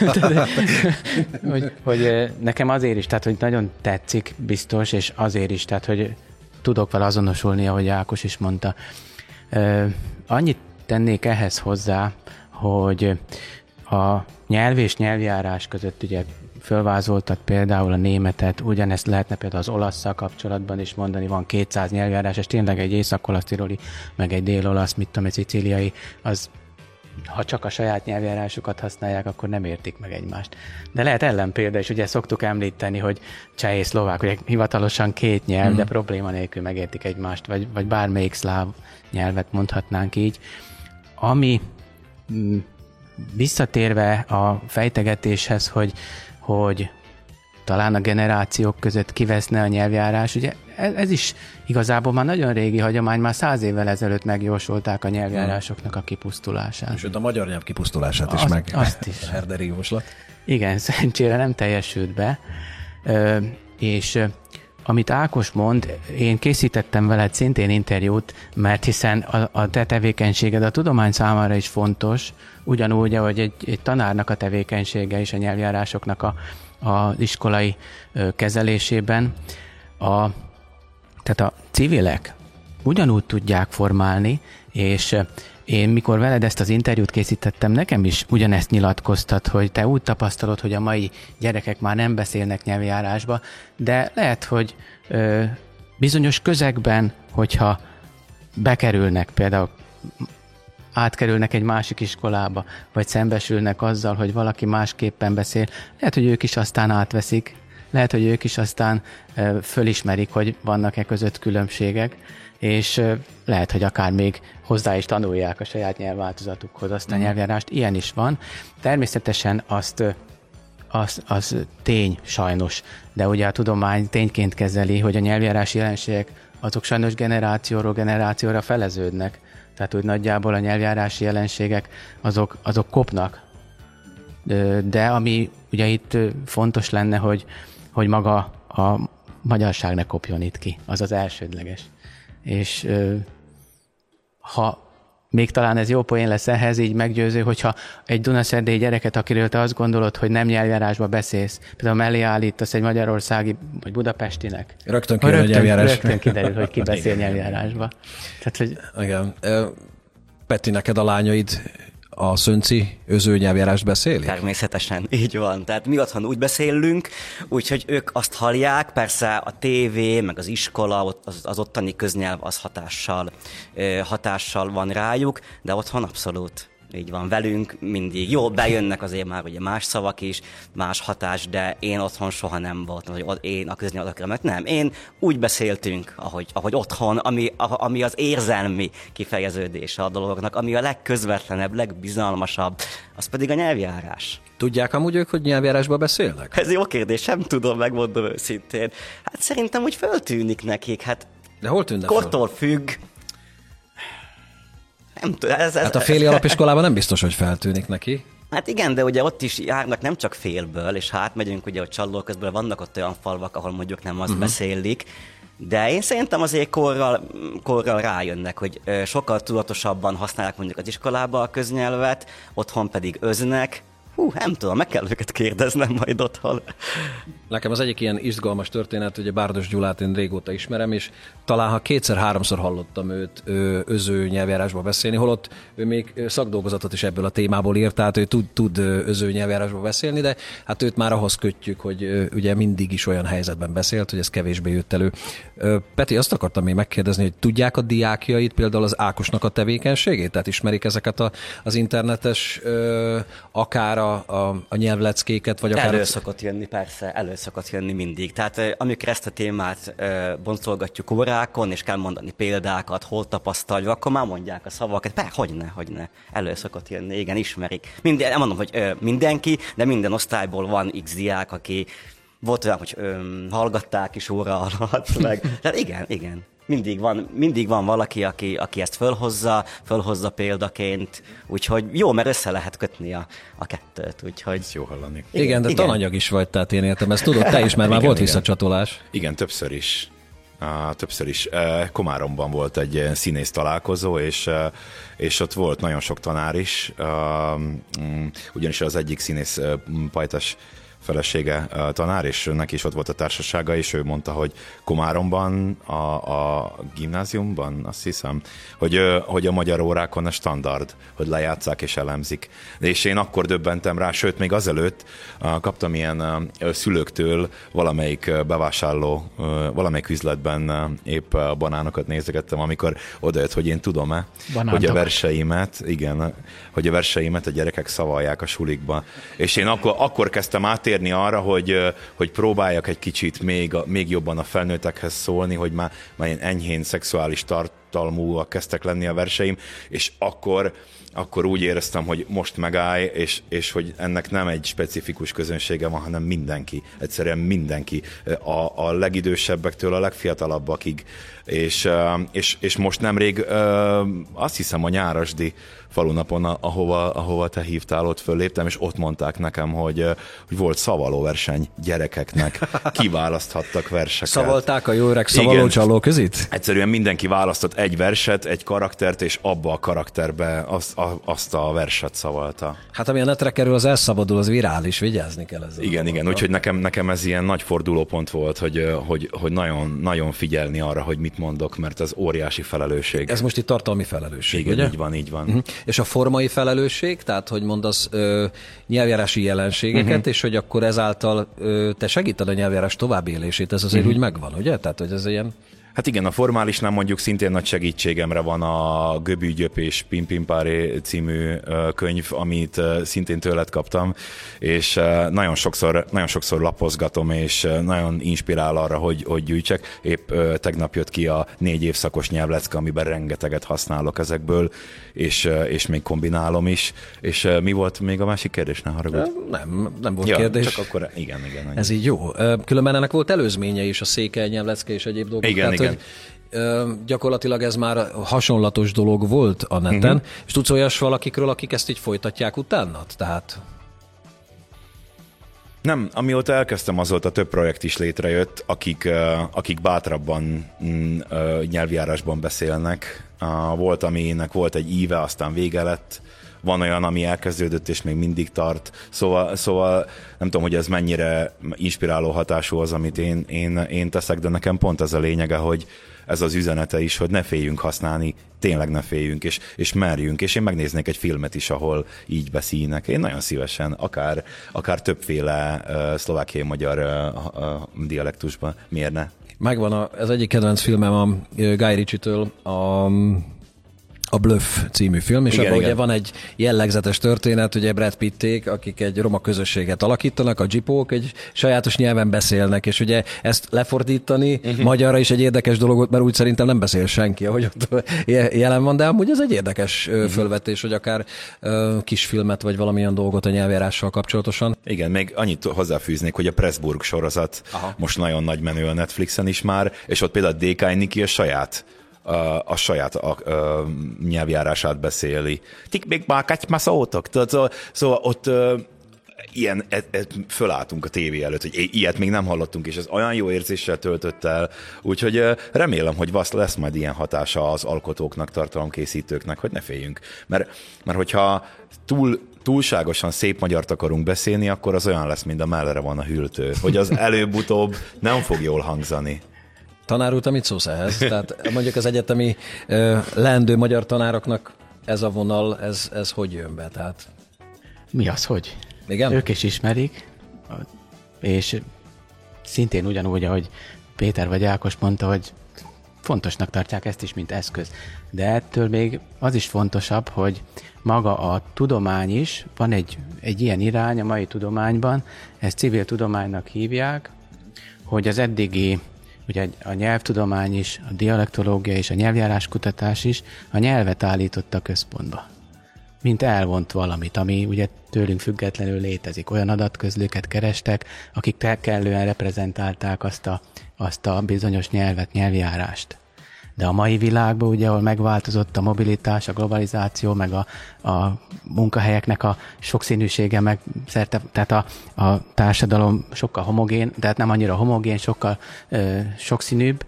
hogy, hogy nekem azért is, tehát hogy nagyon tetszik, biztos, és azért is, tehát hogy tudok vele azonosulni, ahogy Ákos is mondta. Annyit tennék ehhez hozzá, hogy a nyelv és nyelvjárás között ugye fölvázoltat például a németet, ugyanezt lehetne például az olasszal kapcsolatban is mondani, van kétszáz nyelvjárás, és tényleg egy észak-olasz-tiroli, meg egy dél-olasz, mit tudom, egy szicíliai, az ha csak a saját nyelvjárásukat használják, akkor nem értik meg egymást. De lehet ellenpélda, és ugye szoktuk említeni, hogy cseh és szlovák, ugye hivatalosan két nyelv, mm. de probléma nélkül megértik egymást, vagy, vagy bármelyik szláv nyelvet mondhatnánk így. Ami mm, visszatérve a fejtegetéshez, hogy, hogy talán a generációk között kiveszne a nyelvjárás, ugye ez, ez is igazából már nagyon régi hagyomány, már száz évvel ezelőtt megjósolták a nyelvjárásoknak a kipusztulását. Sőt, a magyar nyelv kipusztulását is azt, meg. Azt is. Herderi jóslat. Igen, szerencsére nem teljesült be, Ö, és amit Ákos mond, én készítettem veled szintén interjút, mert hiszen a, a te tevékenységed a tudomány számára is fontos, ugyanúgy, ahogy egy, egy tanárnak a tevékenysége és a nyelvjárásoknak a az iskolai ö, kezelésében. A, tehát a civilek ugyanúgy tudják formálni, és ö, én mikor veled ezt az interjút készítettem, nekem is ugyanezt nyilatkoztat, hogy te úgy tapasztalod, hogy a mai gyerekek már nem beszélnek nyelvjárásba, de lehet, hogy ö, bizonyos közegben, hogyha bekerülnek például átkerülnek egy másik iskolába, vagy szembesülnek azzal, hogy valaki másképpen beszél, lehet, hogy ők is aztán átveszik, lehet, hogy ők is aztán e, fölismerik, hogy vannak-e között különbségek, és e, lehet, hogy akár még hozzá is tanulják a saját nyelvváltozatukhoz azt a nyelvjárást. Ilyen is van. Természetesen azt, az, az tény sajnos, de ugye a tudomány tényként kezeli, hogy a nyelvjárási jelenségek azok sajnos generációról generációra feleződnek. Tehát úgy nagyjából a nyelvjárási jelenségek azok, azok kopnak. De ami ugye itt fontos lenne, hogy, hogy maga a magyarság ne kopjon itt ki. Az az elsődleges. És ha még talán ez jó poén lesz ehhez, így meggyőző, hogyha egy dunaszerdélyi gyereket, akiről te azt gondolod, hogy nem nyelvjárásba beszélsz, például mellé állítasz egy magyarországi, vagy budapestinek. Rögtön kiderül a nyelvjárás. Rögtön kiderül, hogy ki beszél nyelvjárásba. Tehát, hogy... Igen. Peti, neked a lányaid a szönci özőnyelvjárást beszéli? Természetesen, így van. Tehát mi otthon úgy beszélünk, úgyhogy ők azt hallják, persze a tévé, meg az iskola, az, az ottani köznyelv az hatással, hatással van rájuk, de otthon abszolút. Így van, velünk mindig. Jó, bejönnek azért már ugye más szavak is, más hatás, de én otthon soha nem voltam, hogy én a köznyelvekre, mert nem. Én úgy beszéltünk, ahogy, ahogy otthon, ami, ami az érzelmi kifejeződése a dolognak, ami a legközvetlenebb, legbizalmasabb, az pedig a nyelvjárás. Tudják amúgy ők, hogy nyelvjárásba beszélnek? Ez jó kérdés, sem tudom, megmondom őszintén. Hát szerintem, hogy föltűnik nekik, hát de hol tűnnek kortól föl? függ. Nem tudom, ez, ez, hát a féli alapiskolában nem biztos, hogy feltűnik neki. Hát igen, de ugye ott is járnak nem csak félből, és hát megyünk ugye, hogy Csalló közben vannak ott olyan falvak, ahol mondjuk nem azt uh-huh. beszélik, de én szerintem azért korral, korral rájönnek, hogy sokkal tudatosabban használják mondjuk az iskolába a köznyelvet, otthon pedig öznek. Hú, nem tudom, meg kell őket kérdeznem majd otthon. Nekem az egyik ilyen izgalmas történet, ugye Bárdos Gyulát én régóta ismerem, és talán ha kétszer-háromszor hallottam őt ő, öző nyelvjárásba beszélni, holott ő még szakdolgozatot is ebből a témából írt, tehát ő tud, tud öző nyelvjárásba beszélni, de hát őt már ahhoz kötjük, hogy ugye mindig is olyan helyzetben beszélt, hogy ez kevésbé jött elő. Peti, azt akartam még megkérdezni, hogy tudják a diákjait például az Ákosnak a tevékenységét? Tehát ismerik ezeket a, az internetes akár a, a, a nyelvleckéket? Vagy akár elő szokott jönni, persze, elő szokott jönni mindig. Tehát amikor ezt a témát boncolgatjuk órákon, és kell mondani példákat, hol tapasztaljuk, akkor már mondják a szavakat. Persze, hogyne, hogyne. Elő szokott jönni, igen, ismerik. Minden, nem mondom, hogy ö, mindenki, de minden osztályból van x diák, aki volt olyan, hogy ö, hallgatták is óra alatt, meg. Tehát igen, igen. Mindig van, mindig van valaki, aki, aki ezt fölhozza, fölhozza példaként, úgyhogy jó, mert össze lehet kötni a, a kettőt, úgyhogy... Ezt jó hallani. Igen, igen, de igen. Tananyag is vagy, tehát én értem, ezt tudod te is, mert már volt igen. visszacsatolás. Igen, többször is. Uh, többször is. Uh, Komáromban volt egy színész találkozó, és, uh, és ott volt nagyon sok tanár is, uh, um, ugyanis az egyik színész uh, Pajtas felesége tanár, és neki is ott volt a társasága, és ő mondta, hogy Komáromban, a, a gimnáziumban, azt hiszem, hogy, hogy a magyar órákon a standard, hogy lejátszák és elemzik. És én akkor döbbentem rá, sőt, még azelőtt kaptam ilyen szülőktől valamelyik bevásárló, valamelyik üzletben épp a banánokat nézegettem, amikor odajött, hogy én tudom-e, Banántok. hogy a verseimet, igen, hogy a verseimet a gyerekek szavalják a sulikba. És én akkor, akkor kezdtem átérni arra, hogy, hogy próbáljak egy kicsit még, még jobban a felnőttekhez szólni, hogy már, már ilyen enyhén szexuális tartalmúak kezdtek lenni a verseim, és akkor, akkor úgy éreztem, hogy most megállj, és, és hogy ennek nem egy specifikus közönsége van, hanem mindenki, egyszerűen mindenki, a, a legidősebbektől a legfiatalabbakig, és, és, és most nemrég azt hiszem a Nyárasdi falunapon, ahova, ahova te hívtál, ott fölléptem, és ott mondták nekem, hogy, hogy volt szavalóverseny gyerekeknek, kiválaszthattak verseket. Szavalták a jó öreg szavaló csalló közit? Egyszerűen mindenki választott egy verset, egy karaktert, és abba a karakterbe azt a, azt a verset szavalta. Hát ami a netre kerül, az elszabadul, az virális, vigyázni kell ezzel. Igen, igen, úgyhogy nekem, nekem ez ilyen nagy fordulópont volt, hogy, hogy, hogy nagyon, nagyon figyelni arra, hogy mit mondok, mert ez óriási felelősség. Ez most itt tartalmi felelősség, igen, ugye? így van, így van. Uh-huh. És a formai felelősség, tehát hogy mondasz ö, nyelvjárási jelenségeket, uh-huh. és hogy akkor ezáltal ö, te segíted a nyelvjárás továbbélését, ez azért uh-huh. úgy megvan, ugye? Tehát, hogy ez ilyen... Hát igen, a formálisnál mondjuk szintén nagy segítségemre van a Göbű Gyöp és Pimpimpáré című könyv, amit szintén tőled kaptam, és nagyon sokszor, nagyon sokszor lapozgatom, és nagyon inspirál arra, hogy, hogy gyűjtsek. Épp tegnap jött ki a négy évszakos nyelvlecke, amiben rengeteget használok ezekből, és, és még kombinálom is. És mi volt még a másik kérdés? Ne haragudj. Nem, nem volt ja, kérdés. Csak akkor igen, igen. Ez így jó. Különben ennek volt előzménye is, a székely nyelvlecke és egyéb dolgok. Igen, Tehát, igen. Hogy, ö, gyakorlatilag ez már hasonlatos dolog volt a neten, uh-huh. és tudsz olyas valakikről, akik ezt így folytatják utána? Tehát... Nem, amióta elkezdtem, azóta több projekt is létrejött, akik, akik bátrabban nyelvjárásban beszélnek. Volt, aminek volt egy íve, aztán vége lett. Van olyan, ami elkezdődött, és még mindig tart. Szóval, szóval nem tudom, hogy ez mennyire inspiráló hatású az, amit én, én, én teszek, de nekem pont ez a lényege, hogy ez az üzenete is, hogy ne féljünk használni, tényleg ne féljünk, és, és merjünk, és én megnéznék egy filmet is, ahol így beszélnek. Én nagyon szívesen, akár, akár többféle uh, szlovákiai magyar uh, uh, dialektusban, miért ne? Megvan a, ez egyik kedvenc filmem a Guy Ritchie-től, a a Bluff című film, és igen, abban igen. Ugye van egy jellegzetes történet, ugye Brad Pitték, akik egy roma közösséget alakítanak, a dzsipók egy sajátos nyelven beszélnek, és ugye ezt lefordítani uh-huh. magyarra is egy érdekes dolog, mert úgy szerintem nem beszél senki, ahogy ott jelen van, de amúgy ez egy érdekes uh-huh. fölvetés, hogy akár uh, kisfilmet, vagy valamilyen dolgot a nyelvjárással kapcsolatosan. Igen, még annyit hozzáfűznék, hogy a Pressburg sorozat Aha. most nagyon nagy menő a Netflixen is már, és ott például dé ká Niki a saját A, a saját a, a nyelvjárását beszéli. Tik még már katyma szótok. Szóval, szóval ott uh, ilyen, e, e, fölálltunk a tévé előtt, hogy ilyet még nem hallottunk, és ez olyan jó érzéssel töltött el. Úgyhogy uh, remélem, hogy lesz majd ilyen hatása az alkotóknak, tartalomkészítőknek, hogy ne féljünk. Mert, mert hogyha túl túlságosan szép magyart akarunk beszélni, akkor az olyan lesz, mint a mellere van a hűltő, hogy az előbb-utóbb nem fog jól hangzani. Tanár úr, te mit szólsz ehhez? Tehát mondjuk az egyetemi uh, leendő magyar tanároknak ez a vonal, ez, ez hogy jön be? Tehát... Mi az, hogy? Igen? Ők is ismerik, és szintén ugyanúgy, ahogy Péter vagy Ákos mondta, hogy fontosnak tartják ezt is, mint eszköz. De ettől még az is fontosabb, hogy maga a tudomány is, van egy, egy ilyen irány a mai tudományban, ezt civil tudománynak hívják, hogy az eddigi ugye a nyelvtudomány is, a dialektológia és a nyelvjáráskutatás is a nyelvet állította központba. Mint elvont valamit, ami ugye tőlünk függetlenül létezik. Olyan adatközlőket kerestek, akik kellően reprezentálták azt a, azt a bizonyos nyelvet, nyelvjárást. De a mai világban, ugye, ahol megváltozott a mobilitás, a globalizáció, meg a, a munkahelyeknek a sokszínűsége, meg szerte, tehát a, a társadalom sokkal homogén, tehát nem annyira homogén, sokkal ö, sokszínűbb.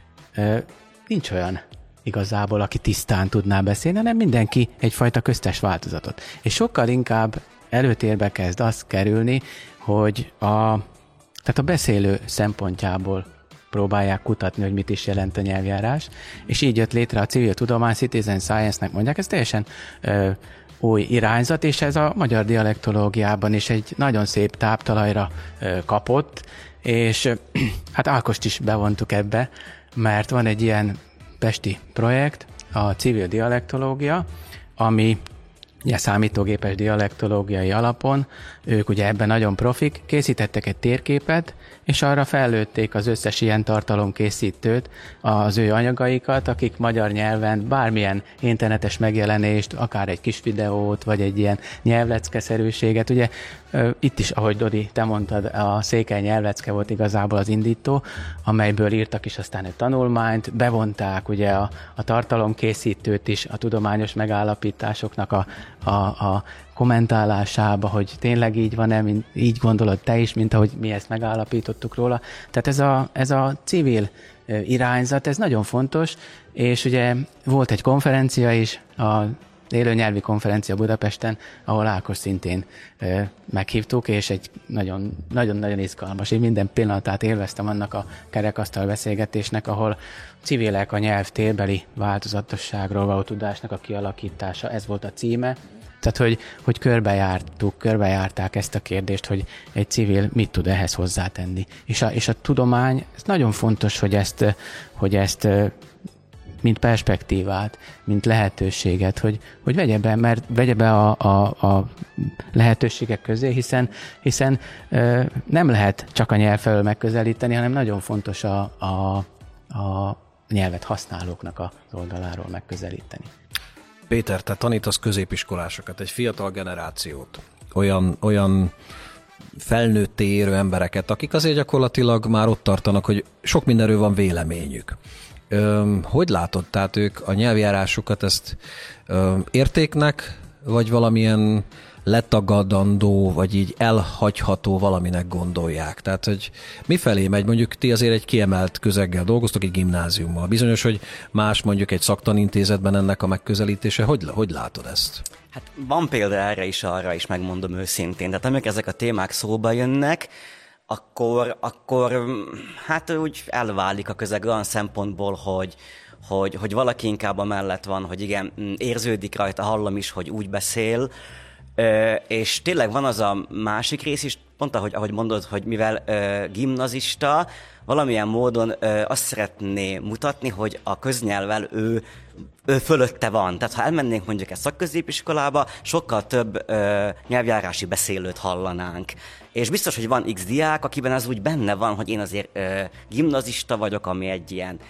Ö, nincs olyan igazából, aki tisztán tudná beszélni, hanem mindenki egyfajta köztes változatot. És sokkal inkább előtérbe kezd azt kerülni, hogy a, tehát a beszélő szempontjából próbálják kutatni, hogy mit is jelent a nyelvjárás, és így jött létre a civil tudomány, citizen science-nek mondják, ez teljesen ö, új irányzat, és ez a magyar dialektológiában is egy nagyon szép táptalajra ö, kapott, és ö, hát Ákost is bevontuk ebbe, mert van egy ilyen pesti projekt, a civil dialektológia, ami ugye számítógépes dialektológiai alapon, ők ugye ebben nagyon profik, készítettek egy térképet, és arra fellőtték az összes ilyen tartalomkészítőt, az ő anyagaikat, akik magyar nyelven bármilyen internetes megjelenést, akár egy kis videót, vagy egy ilyen nyelvleckeszerűséget, ugye itt is, ahogy Dodi, te mondtad, a székely nyelvlecke volt igazából az indító, amelyből írtak is aztán egy tanulmányt, bevonták ugye a, a tartalomkészítőt is a tudományos megállapításoknak a, a, a kommentálásába, hogy tényleg így van-e, mint, így gondolod te is, mint ahogy mi ezt megállapítottuk róla. Tehát ez a, ez a civil irányzat, ez nagyon fontos, és ugye volt egy konferencia is, a élőnyelvi konferencia Budapesten, ahol Ákos szintén ö, meghívtuk, és egy nagyon-nagyon izgalmas, én minden pillanatát élveztem annak a kerekasztal beszélgetésnek, ahol civilek a nyelv térbeli változatosságról való tudásnak a kialakítása, ez volt a címe. Tehát, hogy, hogy körbejártuk, körbejárták ezt a kérdést, hogy egy civil mit tud ehhez hozzátenni. És a, és a tudomány, ez nagyon fontos, hogy ezt, hogy ezt mint perspektívát, mint lehetőséget, hogy, hogy vegye be, mert vegye be a, a, a lehetőségek közé, hiszen, hiszen ö, nem lehet csak a nyelv felől megközelíteni, hanem nagyon fontos a, a, a nyelvet használóknak az oldaláról megközelíteni. Péter, te tanítasz középiskolásokat, egy fiatal generációt, olyan, olyan felnőtté érő embereket, akik azért gyakorlatilag már ott tartanak, hogy sok mindenről van véleményük. Öm, hogy látod, tehát ők a nyelvjárásukat ezt öm, értéknek, vagy valamilyen letagadandó, vagy így elhagyható valaminek gondolják. Tehát, hogy mifelé megy, mondjuk ti azért egy kiemelt közeggel dolgoztok, egy gimnáziummal. Bizonyos, hogy más mondjuk egy szaktanintézetben ennek a megközelítése. Hogy, hogy látod ezt? Hát van példa erre is, arra is, megmondom őszintén. Tehát amikor ezek a témák szóba jönnek, akkor, akkor hát úgy elválik a közeg olyan szempontból, hogy, hogy, hogy valaki inkább amellett van, hogy igen, érződik rajta, hallom is, hogy úgy beszél, és tényleg van az a másik rész is, pont ahogy, ahogy mondod, hogy mivel gimnazista, valamilyen módon azt szeretné mutatni, hogy a köznyelvvel ő, ő fölötte van. Tehát ha elmennénk mondjuk egy szakközépiskolába, sokkal több ö, nyelvjárási beszélőt hallanánk. És biztos, hogy van X diák, akiben az úgy benne van, hogy én azért ö, gimnazista vagyok, ami egy ilyen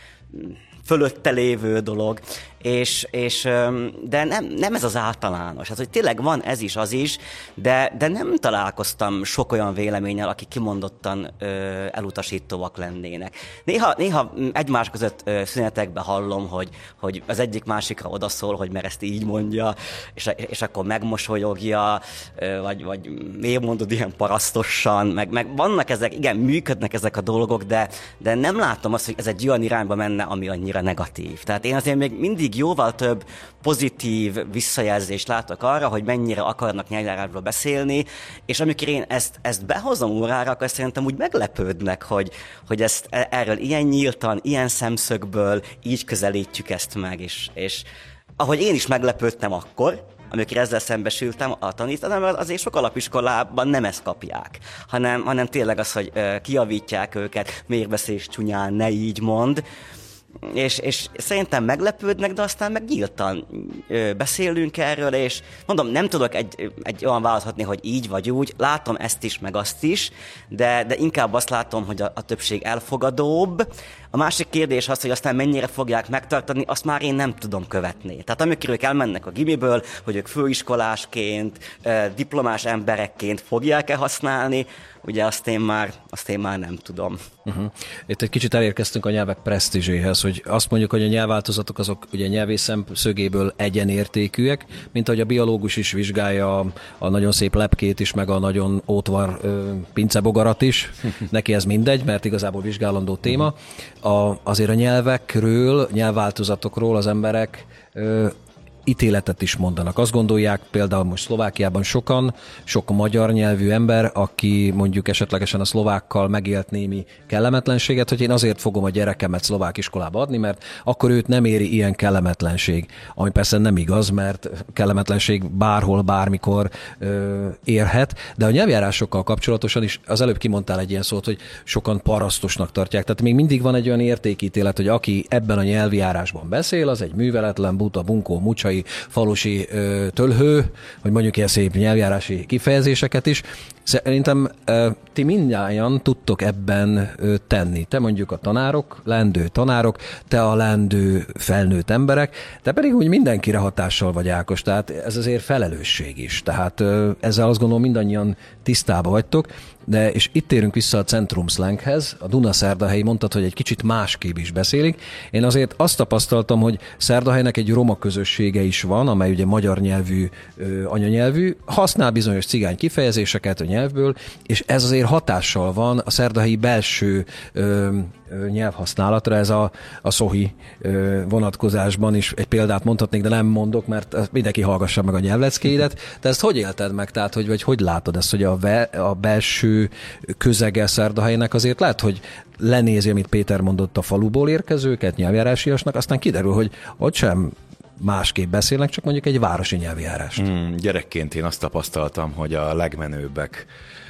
fölötte lévő dolog, és, és, de nem, nem ez az általános. Hát, hogy tényleg van ez is, az is, de, de nem találkoztam sok olyan véleménnyel, akik kimondottan ö, elutasítóak lennének. Néha, néha egymás között ö, szünetekben hallom, hogy, hogy az egyik másikra odaszól, hogy mert ezt így mondja, és, és akkor megmosolyogja, ö, vagy, vagy miért mondod ilyen parasztosan, meg, meg vannak ezek, igen, működnek ezek a dolgok, de, de nem látom azt, hogy ez egy olyan irányba menne, ami annyira negatív. Tehát én azért még mindig jóval több pozitív visszajelzést látok arra, hogy mennyire akarnak nyelvjárásról beszélni, és amikor én ezt, ezt behozom órára, akkor szerintem úgy meglepődnek, hogy, hogy ezt erről ilyen nyíltan, ilyen szemszögből így közelítjük ezt meg, és, és ahogy én is meglepődtem akkor, amikor ezzel szembesültem a tanítanám, azért sok alapiskolában nem ezt kapják, hanem, hanem tényleg az, hogy kijavítják őket, miért beszélsz csúnyán, ne így mond, És, és szerintem meglepődnek, de aztán meg nyíltan ö, beszélünk erről, és mondom, nem tudok egy, egy olyan választhatni, hogy így vagy úgy, látom ezt is, meg azt is, de, de inkább azt látom, hogy a, a többség elfogadóbb. A másik kérdés az, hogy aztán mennyire fogják megtartani, azt már én nem tudom követni. Tehát amikor ők elmennek a gimiből, hogy ők főiskolásként, ö, diplomás emberekként fogják-e használni, ugye azt én már, azt én már nem tudom. Uh-huh. Itt egy kicsit elérkeztünk a nyelvek presztízséhez, hogy azt mondjuk, hogy a nyelvváltozatok azok ugye nyelvész szemszögéből egyenértékűek, mint ahogy a biológus is vizsgálja a, a nagyon szép lepkét is, meg a nagyon ótvar ö, pincebogarat is. Neki ez mindegy, mert igazából vizsgálandó téma. A, azért a nyelvekről, nyelvváltozatokról az emberek ö, ítéletet is mondanak. Azt gondolják például most Szlovákiában sokan, sok magyar nyelvű ember, aki mondjuk esetlegesen a szlovákkal megélt némi kellemetlenséget, hogy én azért fogom a gyerekemet szlovák iskolába adni, mert akkor őt nem éri ilyen kellemetlenség. Ami persze nem igaz, mert kellemetlenség bárhol, bármikor ö, érhet, de a nyelvjárásokkal kapcsolatosan is az előbb kimondtál egy ilyen szót, hogy sokan parasztosnak tartják. Tehát még mindig van egy olyan értékítélet, hogy aki ebben a nyelvjárásban beszél, az egy műveletlen, buta, bunkó, mucsai, falusi ö, tölhő, vagy mondjuk ilyen szép nyelvjárási kifejezéseket is. Szerintem ö, ti mindnyájan tudtok ebben ö, tenni. Te mondjuk a tanárok, lendő tanárok, te a lendő felnőtt emberek, te pedig úgy mindenkire hatással vagy, Ákos, tehát ez azért felelősség is. Tehát ö, ezzel azt gondolom mindannyian tisztába vagytok, de és itt térünk vissza a centrumszlenghez. A Dunaszerdahelyi mondtad, hogy egy kicsit másképp is beszélik. Én azért azt tapasztaltam, hogy Szerdahelynek egy roma közössége is van, amely ugye magyar nyelvű, ö, anyanyelvű, használ bizonyos cigány kifejezéseket a nyelvből, és ez azért hatással van a szerdahelyi belső ö, ö, nyelvhasználatra, ez a, a szohi ö, vonatkozásban is egy példát mondhatnék, de nem mondok, mert mindenki hallgassa meg a nyelvleckéidet. Te ezt hogy élted meg? Tehát, hogy, vagy hogy látod ezt, hogy a, ve, a belső közege Szerdahelynek azért lehet, hogy lenézi, amit Péter mondott, a faluból érkezőket, nyelvjárásiasnak, aztán kiderül, hogy ott sem másképp beszélnek, csak mondjuk egy városi nyelvjárást. Mm, gyerekként én azt tapasztaltam, hogy a legmenőbbek,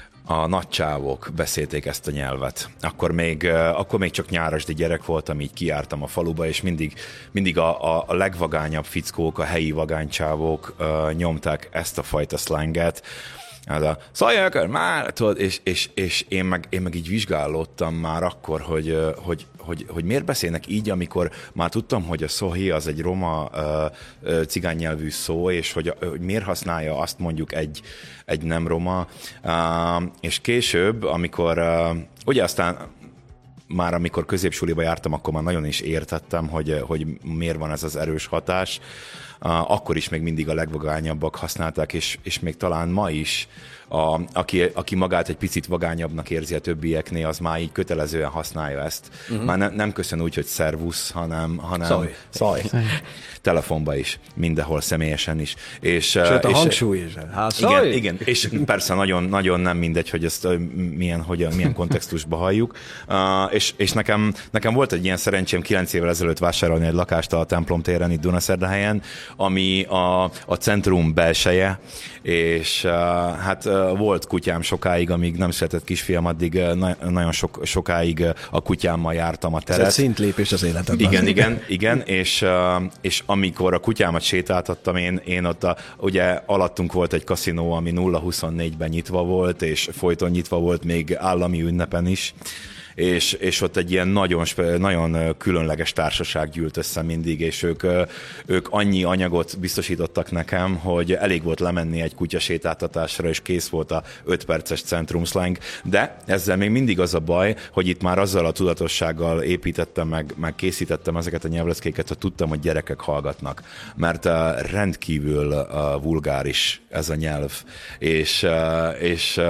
a nagycsávok beszélték ezt a nyelvet. Akkor még, akkor még csak nyárasdi gyerek voltam, így kijártam a faluba, és mindig, mindig a, a, a legvagányabb fickók, a helyi vagánycsávok uh, nyomták ezt a fajta szlenget. Az a szajjak, már, tudod, és, és, és én, meg, én meg így vizsgálódtam már akkor, hogy, hogy, hogy, hogy miért beszélnek így, amikor már tudtam, hogy a szohi az egy roma uh, cigánynyelvű szó, és hogy, hogy miért használja azt mondjuk egy, egy nem roma. Uh, és később, amikor uh, ugye aztán már amikor középsuliba jártam, akkor már nagyon is értettem, hogy, hogy miért van ez az erős hatás. Akkor is még mindig a legvagányabbak használták, és, és még talán ma is, a, aki, aki magát egy picit vagányabbnak érzi a többieknél, az már így kötelezően használja ezt. Uh-huh. Már ne, nem köszön úgy, hogy szervusz, hanem, hanem szaj. Szaj. Telefonba is, mindenhol, személyesen is. És, Sőt, a és, hangsúly is. Hát, igen, igen, és persze nagyon, nagyon nem mindegy, hogy ezt milyen, hogy, milyen kontextusba halljuk. Uh, és és nekem, nekem volt egy ilyen szerencsém kilenc évvel ezelőtt vásárolni egy lakást a Templom téren, itt Dunaszerdahelyen, ami a, a centrum belseje, és uh, hát uh, volt kutyám sokáig, amíg nem született kisfiam, addig uh, na- nagyon sok, sokáig uh, a kutyámmal jártam a teret. Ez egy szintlépés az életedben. Igen, igen, igen, és, uh, és amikor a kutyámat sétáltattam, én, én ott a, ugye alattunk volt egy kaszinó, ami nulla huszonnégyben nyitva volt, és folyton nyitva volt még állami ünnepen is, és, és ott egy ilyen nagyon, nagyon különleges társaság gyűlt össze mindig, és ők, ők annyi anyagot biztosítottak nekem, hogy elég volt lemenni egy kutyasétáltatásra, és kész volt a öt perces centrumslang, de ezzel még mindig az a baj, hogy itt már azzal a tudatossággal építettem, meg, meg készítettem ezeket a nyelvleckéket, hogy tudtam, hogy gyerekek hallgatnak, mert rendkívül vulgáris ez a nyelv, és, és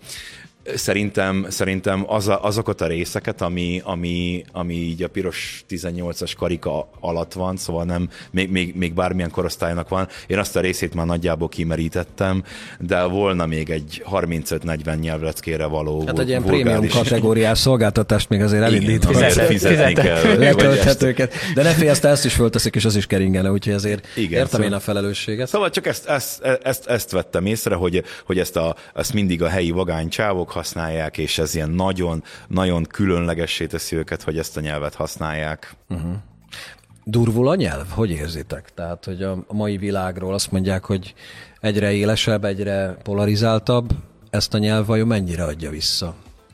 Szerintem, szerintem az a, azokat a részeket, ami, ami, ami így a piros tizennyolcas karika alatt van, szóval nem, még, még, még bármilyen korosztálynak van, én azt a részét már nagyjából kimerítettem, de volna még egy harmincöt-negyven nyelvleckére való. Hát egy ilyen prémium kategóriás szolgáltatást még azért elindítva. Fizetni, fizetni kell. Letölthetőket. De ne félj, ezt, ezt is fölteszik, és az is keringene, úgyhogy azért igen, értem szóval, én a felelősséget. Szóval csak ezt, ezt, ezt, ezt vettem észre, hogy, hogy ezt, a, ezt mindig a helyi vagány csávok használják, és ez ilyen nagyon, nagyon különlegessé teszi őket, hogy ezt a nyelvet használják. Uh-huh. Durvul a nyelv? Hogy érzitek? Tehát, hogy a mai világról azt mondják, hogy egyre élesebb, egyre polarizáltabb, ezt a nyelv vajon mennyire adja vissza?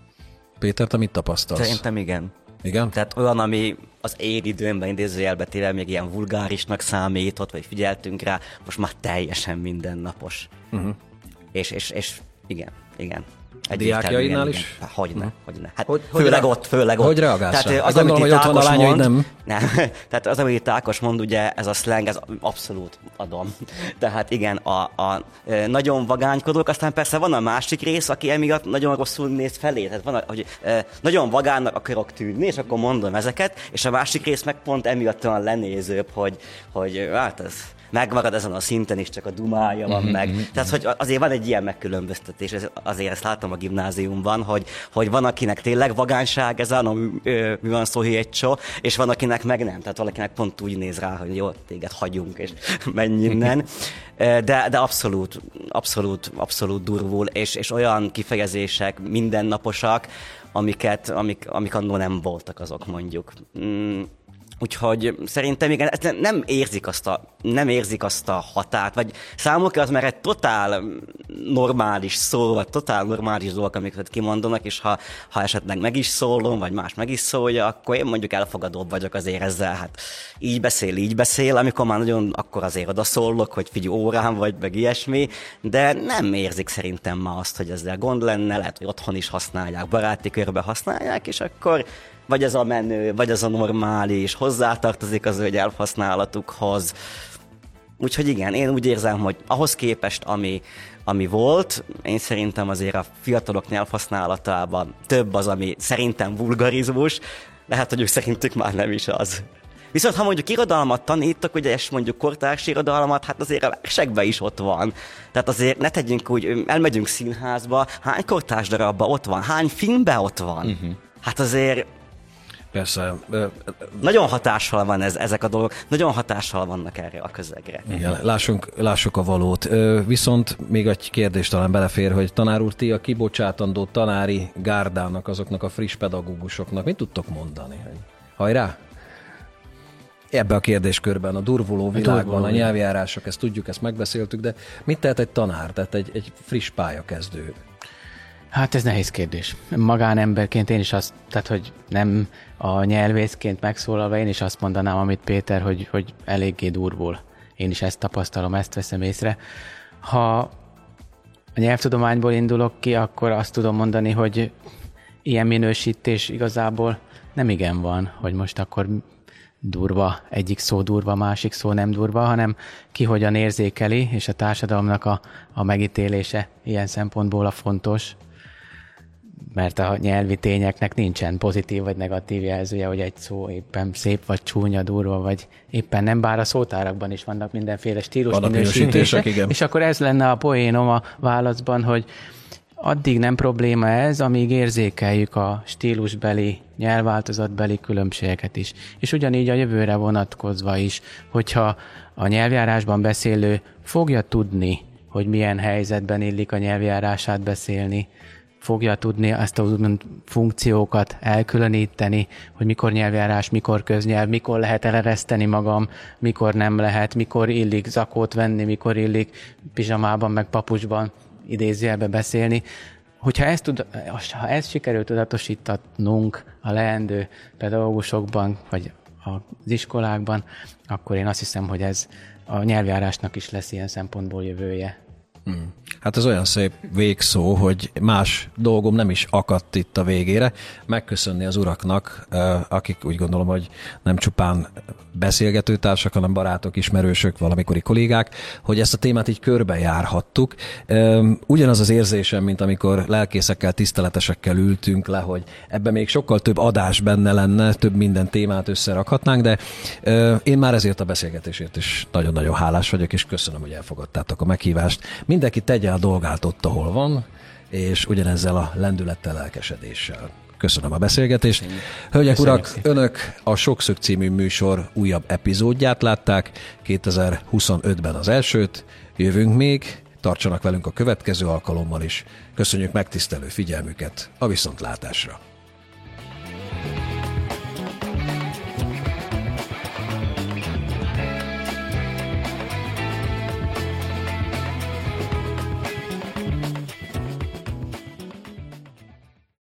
Péter, te mit tapasztalsz? Szerintem igen. Igen? Tehát olyan, ami az én időmben idézőjelbetével még ilyen vulgárisnak számított, vagy figyeltünk rá, most már teljesen mindennapos. Uh-huh. És, és, és igen, igen. A diákjainál is? Hát, hogyne, uh-huh. hogyne. Hát hogy, főleg hogy ott, főleg ott. Hogy reagálsz Tehát rá? az, gondolom, amit hogy ott van a lányaid, nem? nem. Tehát az, amit Ákos mond, ugye ez a slang, ez abszolút adom. Tehát igen, a, a nagyon vagánykodók, aztán persze van a másik rész, aki emiatt nagyon rosszul néz felé. Tehát van, hogy nagyon vagánnak akarok tűnni, és akkor mondom ezeket, és a másik rész meg pont emiatt olyan lenézőbb, hogy, hogy hát ez megmarad ezen a szinten is, csak a dumája van mm-hmm. meg. Tehát, hogy azért van egy ilyen megkülönböztetés, azért ezt látom a gimnáziumban, hogy, hogy van, akinek tényleg vagányság ezen, a mi van szó hétcsó, és van, akinek meg nem. Tehát valakinek pont úgy néz rá, hogy jó, téged hagyjunk, és menj innen. De, de abszolút, abszolút, abszolút durvul, és, és olyan kifejezések mindennaposak, amiket, amik, amik annól nem voltak azok, mondjuk. Mm. Úgyhogy szerintem igen, nem érzik azt a, nem érzik azt a határt, vagy számukra az már egy totál normális szó, vagy totál normális dolgok, amiket kimondanak, és ha, ha esetleg meg is szólom, vagy más meg is szólja, akkor én mondjuk elfogadóbb vagyok azért ezzel, hát így beszél, így beszél, amikor már nagyon akkor azért oda szólok, hogy figyelj órán vagy, meg ilyesmi, de nem érzik szerintem már azt, hogy ezzel gond lenne, lehet, hogy otthon is használják, baráti körbe használják, és akkor vagy ez a menő, vagy ez a normális, hozzátartozik az ő nyelvhasználatukhoz. Úgyhogy igen, én úgy érzem, hogy ahhoz képest, ami, ami volt, én szerintem azért a fiatalok nyelvhasználatában több az, ami szerintem vulgarizmus, lehet, hogy ők szerintük már nem is az. Viszont ha mondjuk irodalmat tanítok, ugye, és mondjuk kortárs irodalmat, hát azért a versekben is ott van. Tehát azért ne tegyünk úgy, elmegyünk színházba, hány kortárs darabban ott van, hány filmben ott van. Uh-huh. Hát azért... Persze. Nagyon hatással van ez, ezek a dolgok, nagyon hatással vannak erre a közegre. Igen, lássunk, lássuk a valót. Viszont még egy kérdés talán belefér, hogy tanár úr, ti a kibocsátandó tanári gárdának, azoknak a friss pedagógusoknak mit tudtok mondani? Hajrá! Ebben a kérdéskörben, a durvuló világban, a nyelvjárások, ezt tudjuk, ezt megbeszéltük, de mit tehet egy tanár, tehát egy, egy friss pályakezdő? Hát ez nehéz kérdés. Magánemberként én is azt, tehát hogy nem a nyelvészként megszólalva, én is azt mondanám, amit Péter, hogy, hogy eléggé durvul. Én is ezt tapasztalom, ezt veszem észre. Ha a nyelvtudományból indulok ki, akkor azt tudom mondani, hogy ilyen minősítés igazából nem igen van, hogy most akkor durva, egyik szó durva, másik szó nem durva, hanem ki hogyan érzékeli, és a társadalomnak a, a megítélése ilyen szempontból a fontos, mert a nyelvi tényeknek nincsen pozitív vagy negatív jelzője, hogy egy szó éppen szép, vagy csúnya, durva, vagy éppen nem, bár a szótárakban is vannak mindenféle stílus minősítések, és akkor ez lenne a poénom a válaszban, hogy addig nem probléma ez, amíg érzékeljük a stílusbeli, nyelvváltozatbeli különbségeket is. És ugyanígy a jövőre vonatkozva is, hogyha a nyelvjárásban beszélő fogja tudni, hogy milyen helyzetben illik a nyelvjárását beszélni, fogja tudni ezt a úgymond funkciókat elkülöníteni, hogy mikor nyelvjárás, mikor köznyelv, mikor lehet elereszteni magam, mikor nem lehet, mikor illik zakót venni, mikor illik pizsamában, meg papucsban idézőjelbe beszélni. Hogyha ezt, tud, ha ezt sikerül tudatosítatnunk a leendő pedagógusokban, vagy az iskolákban, akkor én azt hiszem, hogy ez a nyelvjárásnak is lesz ilyen szempontból jövője. Hmm. Hát ez olyan szép végszó, hogy más dolgom nem is akadt itt a végére. Megköszönni az uraknak, akik úgy gondolom, hogy nem csupán beszélgetőtársak, hanem barátok, ismerősök, valamikori kollégák, hogy ezt a témát így körbejárhattuk. Ugyanaz az érzésem, mint amikor lelkészekkel, tiszteletesekkel ültünk le, hogy ebben még sokkal több adás benne lenne, több minden témát összerakhatnánk, de én már ezért a beszélgetésért is nagyon-nagyon hálás vagyok, és köszönöm, hogy elfogadtátok a meghívást. Mindenki tegye a dolgát ott, ahol van, és ugyanezzel a lendülettel, lelkesedéssel. Köszönöm a beszélgetést. Hölgyek, urak, önök a Sokszög című műsor újabb epizódját látták, kétezer-huszonötben az elsőt, jövünk még, tartsanak velünk a következő alkalommal is. Köszönjük megtisztelő figyelmüket, a viszontlátásra!